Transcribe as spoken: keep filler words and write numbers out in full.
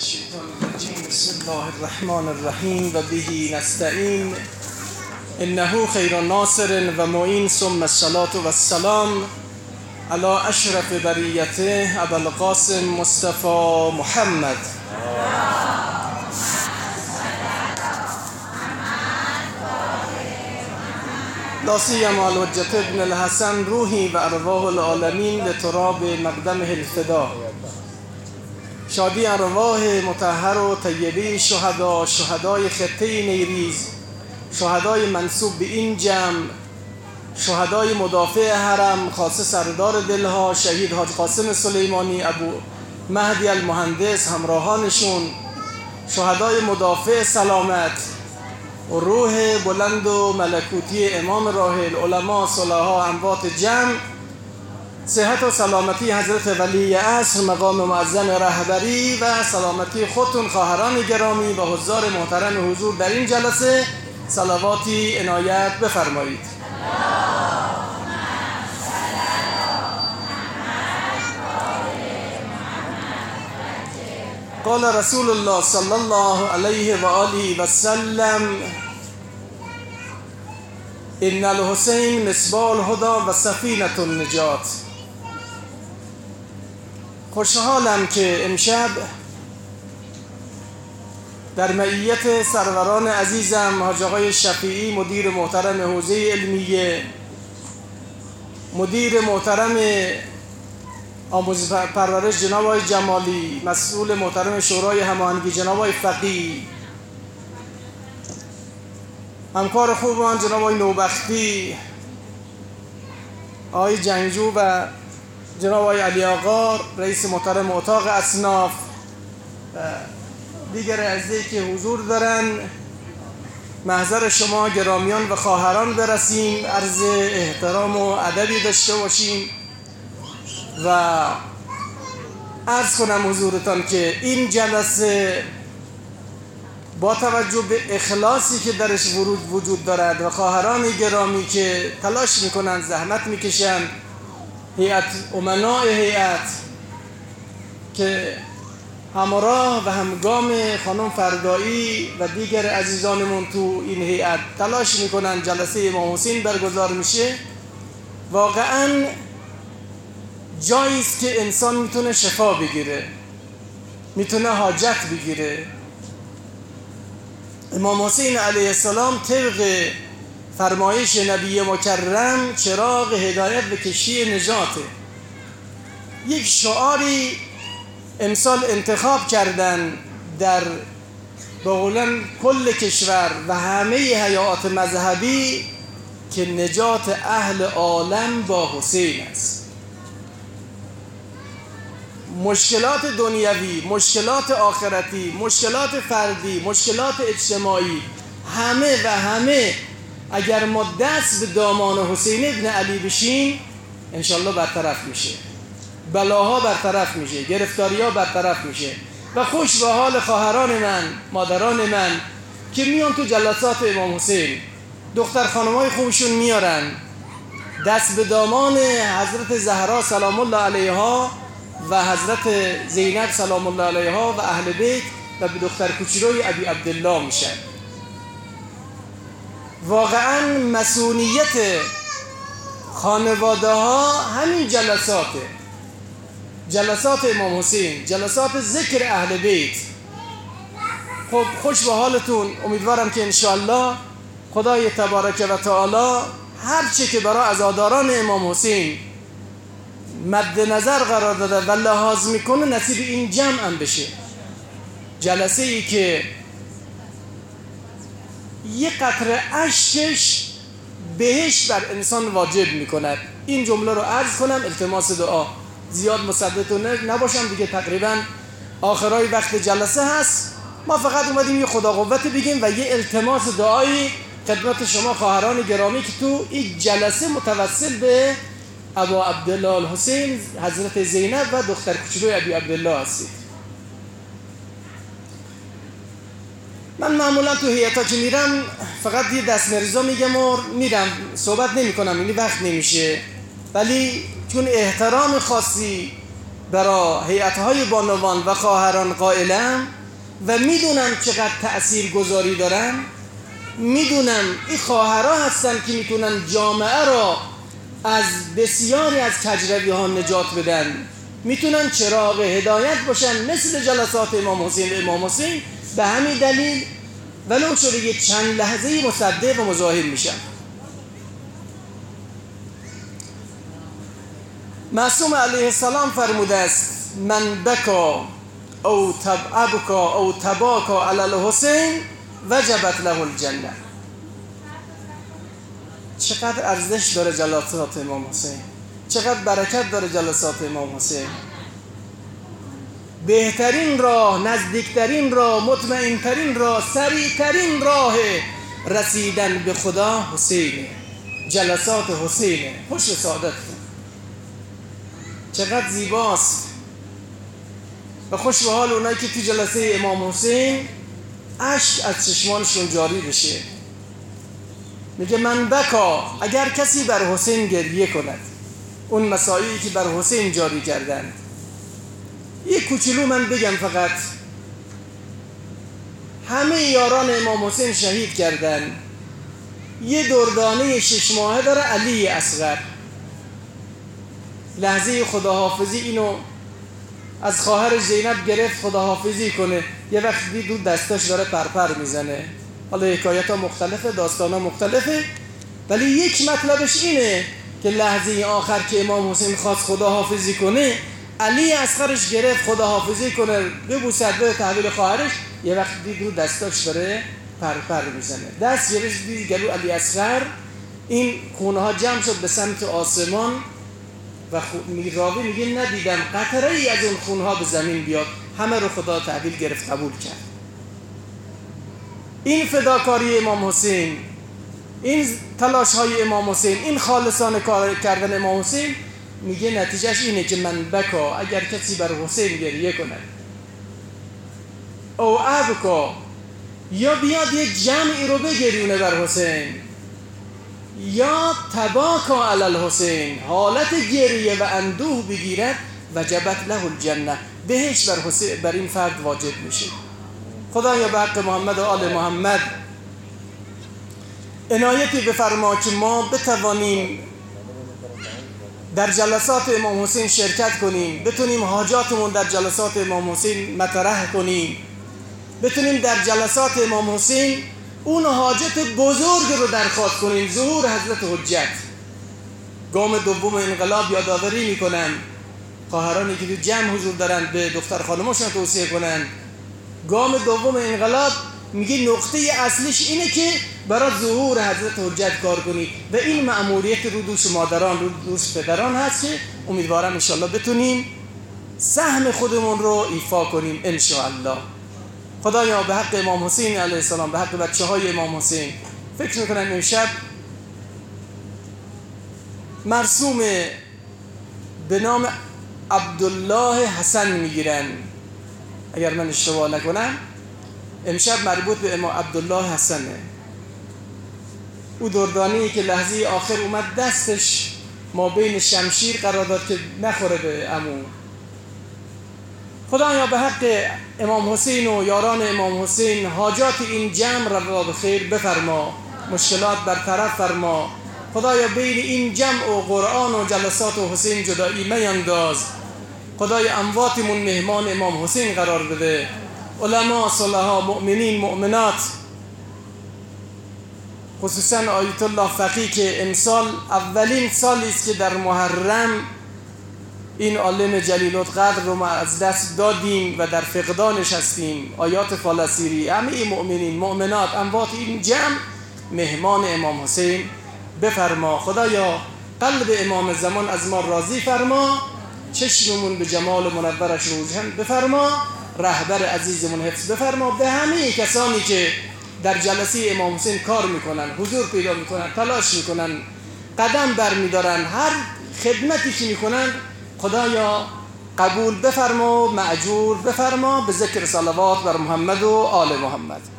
الشیطان الرجیم. بسم الله الرحمن الرحیم و به نستعین انه خیر ناصر و معین، ثم الصلاة و السلام علی اشرف بریته ابوالقاسم مصطفی محمد. لا سیما الحجة ابن الحسن روحی و ارواح العالمین لتراب مقدمه الفدا. شادی ارواح مطهر و طیبه شهدا، شهدای خطه نیریز، شهدای منسوب به این جمع، شهدای مدافع حرم، خاصه سردار دلها شهید حاج قاسم سلیمانی ابو مهدی المهندس، همراهانشون، شهدای مدافع سلامت و روح بلند و ملکوتی امام راحل، علما، صلحا، اموات جمع، صحت و سلامتی حضرت ولی عصر، مقام معظم رهبری و سلامتی خودتون خواهران گرامی و حضار محترم حضور در این جلسه صلواتی عنایت بفرمایید. قال رسول الله صلی الله علیه و آله و سلم: ان الحسین مصباح الهدی و سفینة النجات. خوشحالم که امشب در معیت سروران عزیزم حاج آقای شفیعی، مدیر محترم حوزه علمیه، مدیر محترم آموزش پرورش جناب آقای جمالی، مسئول محترم شورای هماهنگی جناب آقای فقیه، همکار خوبان جناب آقای نوبختی، آقای جنگجو و جناب آقای علی آقا رئیس محترم اتاق اصناف و دیگر عزیزی که حضور دارن، محضر شما گرامیان و خواهران برسیم، عرض احترام و ادبی داشته باشیم و عرض کنم حضورتان که این جلسه با توجه به اخلاصی که درش ورود وجود دارد و خواهران گرامی که تلاش میکنن، زحمت میکشن، هیئت امناء هیئت که همراه و همگام خانم فردایی و دیگر عزیزانمون تو این هیئت تلاش میکنن جلسه امام حسین برگزار میشه، واقعا جایی است که انسان میتونه شفا بگیره، میتونه حاجت بگیره. امام حسین علیه السلام طبق فرمایش نبی مکرم چراغ هدایت به کشتی نجاته. یک شعاری امسال انتخاب کردن در بقولن کل کشور و همه هیئات مذهبی که نجات اهل عالم با حسین است. مشکلات دنیوی، مشکلات آخرتی، مشکلات فردی، مشکلات اجتماعی، همه و همه اگر ما دست به دامان حسین ابن علی بشیم انشالله برطرف میشه، بلاها برطرف میشه، گرفتاریها برطرف میشه. و خوش به حال خواهران من، مادران من که میان تو جلسات امام حسین، دختر خانمای خوبشون میارن، دست به دامان حضرت زهرا سلام الله علیها و حضرت زینب سلام الله علیها و اهل بیت و به دختر کوچولوی ابی عبدالله میشن. واقعا مسئولیت خانواده ها همین جلساته، جلسات امام حسین، جلسات ذکر اهل بیت. خب خوش به حالتون، امیدوارم که انشاءالله خدای تبارک و تعالی هر چه که برای عزاداران امام حسین مد نظر قرار داده و لحاظ میکنه نصیب این جمع هم بشه. جلسه ای که یک قطره اشکش بهش بر انسان واجب میکند. این جمله رو عرض کنم، التماس دعا، زیاد مصدق نباشم دیگه، تقریبا آخرای وقت جلسه هست. ما فقط اومدیم یه خدا قوت بگیم و یه التماس دعایی خدمت شما خواهران گرامی که تو این جلسه متوسل به ابا عبدالله الحسین حضرت زینب و دختر کوچولوی ابی عبدالله هستید. من معمولا تو هیئتا که میرم فقط یه دست مریضا میگم و میرم، صحبت نمی کنم، یعنی وقت نمیشه. ولی چون احترام خاصی برای هیئت‌های بانوان و خواهران قائلم و میدونم چقدر تأثیر گذاری دارن. میدونم این خواهرها هستن که میتونن جامعه را از بسیاری از کجروی ها نجات بدن، میتونن چراغ هدایت باشن مثل جلسات امام حسین و امام حسین. به همین دلیل ولو شده یک چند لحظه مصدق و مظاهر میشن. معصوم علیه السلام فرموده است من بکا او تبعبکا او تباکا علی الحسین وجبت له الجنه. چقدر ارزش داره جلسات امام حسین، چقدر برکت داره جلسات امام حسین. بهترین راه، نزدیکترین راه، مطمئنترین راه، سریعترین راه رسیدن به خدا حسینه، جلسات حسینه. خوش و سعادت چقدر زیباست و خوش به حال اونایی که تو جلسه امام حسین اشک از چشمانشون جاری بشه. میگه من بکا، اگر کسی بر حسین گریه کند، اون مسائلی که بر حسین جاری کردند. یک کوچولو من بگم فقط، همه یاران امام حسین شهید کردن. یه دردانه شش ماهه داره علی اصغر. لحظه خداحافظی اینو از خواهر زینب گرفت خداحافظی کنه، یه وقت دید دستاش داره پرپر میزنه. حالا حکایت ها مختلفه، داستان ها مختلفه، ولی یک مطلبش اینه که لحظه آخر که امام حسین خواست خداحافظی کنه، علی اصغرش گرفت خداحافظی کنه ببوسد به تحویل خواهرش، یه وقت دید رو دستاش داره پرپر میزنه. دست گرفت دید گلو علی اصغر، این خونه ها جمع شد به سمت آسمان و راوی میگه ندیدم قطره ای از اون خونه ها به زمین بیاد، همه رو خدا تحویل گرفت قبول کرد. این فداکاری امام حسین، این تلاش های امام حسین، این خالصانه کار کردن امام حسین، میگه نتیجهش اینه که من بکا، اگر کسی بر حسین گریه کنه، او ابکا، یا بیاد یک جمعی رو بگریونه بر حسین، یا تباکا علی الحسین، حالت گریه و اندوه بگیرد، وجبت له الجنه، بهش بر حسین بر این فرد واجب میشه. خدایا به حق محمد و آل محمد عنایتی بفرما که ما بتوانیم در جلسات امام حسین شرکت کنیم، بتونیم حاجاتمون در جلسات امام حسین مطرح کنیم، بتونیم در جلسات امام حسین اون حاجت بزرگ رو درخواست کنیم، ظهور حضرت حجت. گام دوم انقلاب یادآوری میکنن خواهرانی که تو جمع حضور دارن به دختر خانماشون توصیه کنن. گام دوم انقلاب میگه نقطه اصلیش اینه که برای ظهور حضرت حجت کار کنی و این مأموریت رو دوش مادران، رو دوش پدران هست که امیدوارم انشالله بتونیم سهم خودمون رو ایفا کنیم انشالله. خدایا به حق امام حسین علیه السلام، به حق بچه های امام حسین، فکر میکنم امشب مرسوم به نام عبدالله حسن میگیرن، اگر من اشتباه نکنم امشب مربوط به امام عبدالله حسنه. او دردانی که لحظه آخر اومد دستش ما بین شمشیر قرار داد که نخوره به عمو. خدایا به حق امام حسین و یاران امام حسین حاجات این جمع را به خیر بفرما، مشکلات برطرف فرما. خدایا بین این جمع و قرآن و جلسات و حسین جدایی میانداز. خدای امواتمون مهمان امام حسین قرار بده، علما، صلحا، مؤمنین، مؤمنات، خصوصا آیت الله فقیه که امسال اولین سالی است که در محرم این عالم جلیل القدر رو ما از دست دادیم و در فقدانش هستیم. آیات فالسیری، همه مؤمنین، مؤمنات، اموات این جمع مهمان امام حسین بفرما. خدایا قلب امام زمان از ما راضی فرما، چشممون به جمال منورش روشن بفرما، رهبر عزیزمون حفظ بفرما. به همه کسانی که در جلسه امام حسین کار میکنن، حضور پیدا میکنن، تلاش میکنن، قدم برمیدارن، هر خدمتی که میکنن خدایا قبول بفرما، مأجور بفرما، به ذکر صلوات بر محمد و آل محمد.